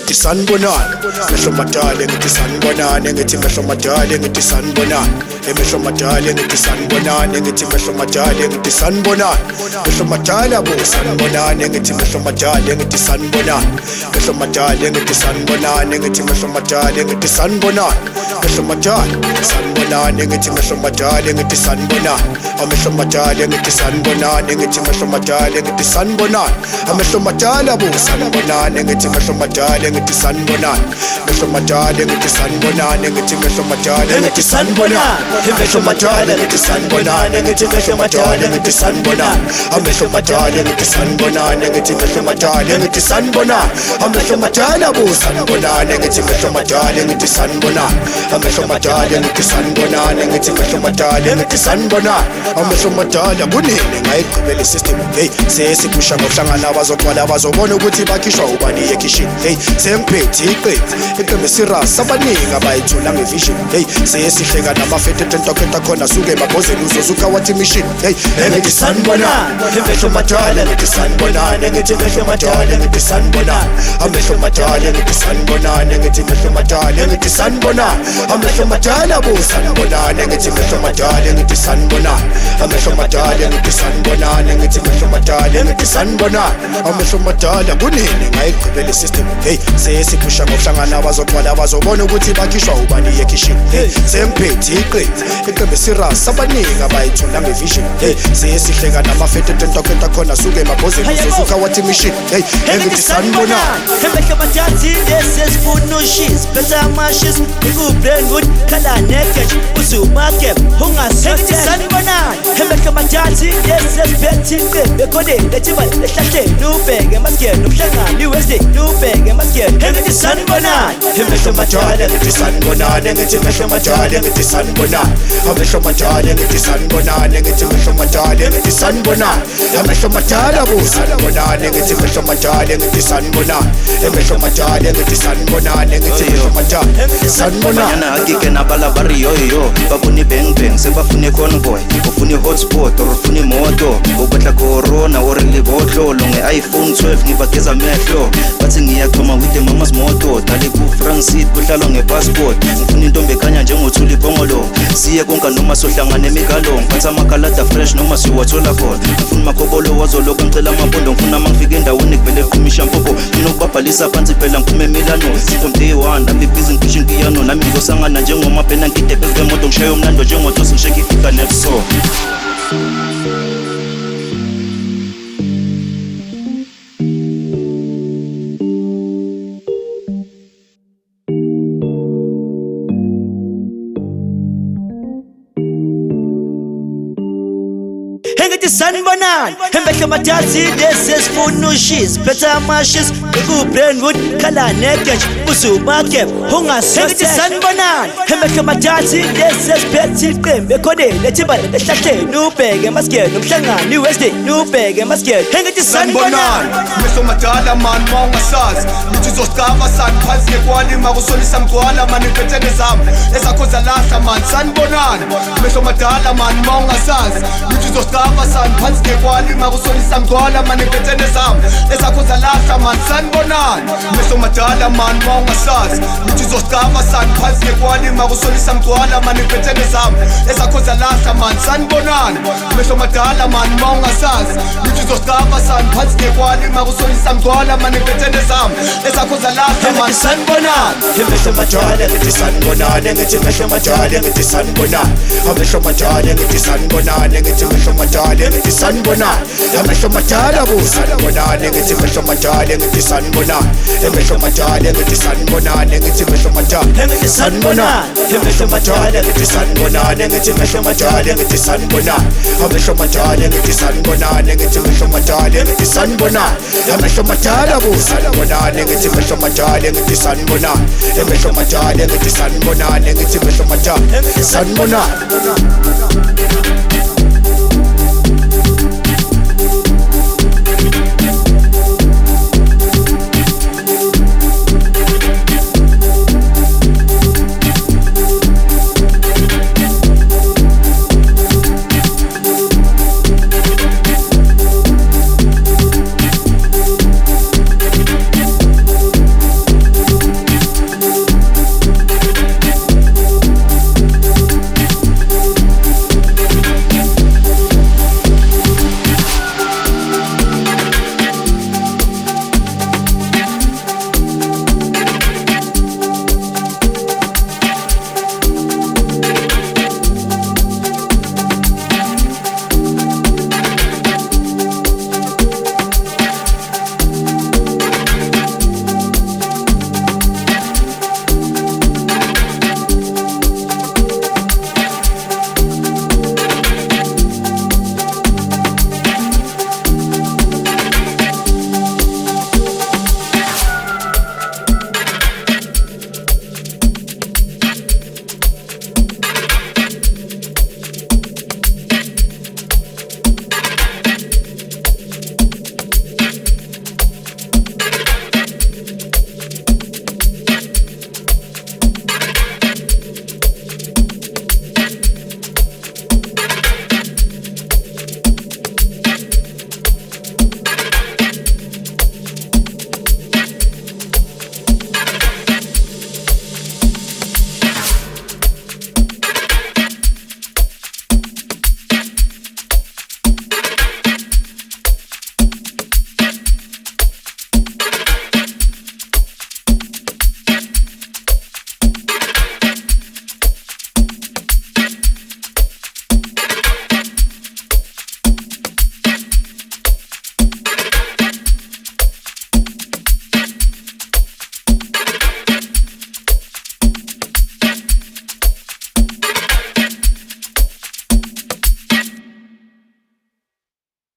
ngithi sanibonani mehlo madala ngithi sanibonani ngithi mehlo madala ngithi sanibonani mehlo madala ngithi sanibonani ngithi mehlo madala ngithi sanibonani mehlo madala bo sanibonani ngithi mehlo madala ngithi sanibonani mehlo madala ngithi sanibonani ngithi mehlo madala ngithi sanibonani mehlo madala sanibonani ngithi mehlo madala ngithi sanibonani amehlo madala ngithi sanibonani ngithi mehlo madala ngithi sanibonani amehlo madala bo sanibonani ngithi mehlo madala ngithi sanibonani mehlo madala ngithi sanibonani ngithi mehlo madala ngithi sanibonani mehlo madala ngithi sanibonani ngithi mehlo madala ngithi sanibonani amehlo madala ngithi sanibonani ngithi mehlo madala ngithi sanibonani amehlo madala bo sanibonani ngithi mehlo madala ngithi sanibonani amehlo madala ngithi sanibonani ngithi mehlo madala ngithi sanibonani amehlo madala kunini ngayigqibela isystem hey sesikusha ngokuhlangana abazogcwala abazobona ukuthi bakhishwa ubani ekhishini hey sengiphethe iqembe serious abaningi abayithola ngevision hey sesihleka namafethe tentoketa khona suke babhozela uzosuka wathi mission hey ngithi sanibonani amehlo madala ngithi sanibonani ngithi mehlo madala ngithi sanibonani amehlo madala ngithi sanibonani ngithi mehlo madala ngithi sanibonani amehlo madala bo sanibonani ngithi mehlo madala ngithi sanibonani amehlo madala ngithi sanibonani ngithi mehlo madala ngithi sanibonani amehlo madala kunini ngayigqibela isystem hey sesiphusha ngokuhlangana abazogcwala abazobona ukuthi bakhishwa ubani ekhishini hey sengiphethe iqembe serious abaningi abayithola ngevision hey sesihleka namafethe tentoketa khona suke babhozela uzosuka wathi mission hey ngithi sanibonani amehlo madala sesifuna ushis phetha amashis ikubrandwood khala naked usumake ungasethi sanibonani amehlo madala sesiphethe iqembe khona lechiba lehlahleni ubheke maskeni umhlangani Wednesday ubheke maskeni ngithi sanibonani amehlo madala ngithi sanibonani ngithi mehlo madala ngithi sanibonani amehlo madala ngithi sanibonani ngithi mehlo madala ngithi sanibonani amehlo madala bo sanibonani ngithi mehlo madala ngithi sanibonani amehlo madala ngithi sanibonani ngithi mehlo madala sanibonani banyana hakike nabala barrio yo bafuna bang bang sebafuna convoy ufuna hotspot or ufuna imoto ubetla corona or libotlo nge-iPhone 12 ngibageza mehlo bathi ngiyaxhoma with the mama's moto dale ku Francid kuhlala ngepassport ngifuna intombi ekhanya njengothuli phongolo siye konke noma sohlangana emigalo ngiphatha amakalada fresh noma siwathola khona ngifuna makobolo wazoloku ngicela amabondo ngifuna mangifika endaweni kuvele qhumisha mpopo nginokubabhalisa phansi phela ngiphume Milano from day one I'm busy ngishing piano nami ngizosangana njengomabhena ngidebe ngemoto ngishaye umlando njengotosi ngisheke ifika next so ngithi sanibonani amehlo madala sesifuna ushis phetha amashis ikubrandwood khala naked usumake ungasethi ngithi sanibonani amehlo madala sesiphethe iqembe khona lechiba lehlahleni ubheke maskeni umhlangani Wednesday ubheke maskeni ngithi sanibonani amehlo madala man mawungasazi ngithi uzosicaba sani phansi ngekwali makusolisa mgcwala man impethene zami ezakho zalahla man sanibonani amehlo madala man mawungasazi ngithi uzosicaba sani phansi ngekwali makusolisa mgcwala man impethene zami ezakho zalahla man sanibonani amehlo madala man mawungasazi ngithi uzosicaba sani phansi ngekwali makusolisa mgcwala man impethene zami ezakho zalahla man sanibonani amehlo madala man mawungasazi ngithi uzosicaba sani phansi ngekwali makusolisa mgcwala man impethene zami ezakho zalahla man sanibonani amehlo madala ngithi sanibonani ngithi mehlo madala ngithi sanibonani amehlo madala ngithi sanibonani ngithi mehlo madala ngithi sanibonani amehlo madala bo sanibonani ngithi mehlo madala ngithi sanibonani amehlo madala ngithi sanibonani ngithi mehlo madala ngithi sanibonani amehlo madala ngithi sanibonani ngithi mehlo madala ngithi sanibonani amehlo madala ngithi sanibonani ngithi mehlo madala ngithi sanibonani amehlo madala bo sanibonani ngithi mehlo madala ngithi sanibonani amehlo madala ngithi sanibonani ngithi mehlo madala sanibonani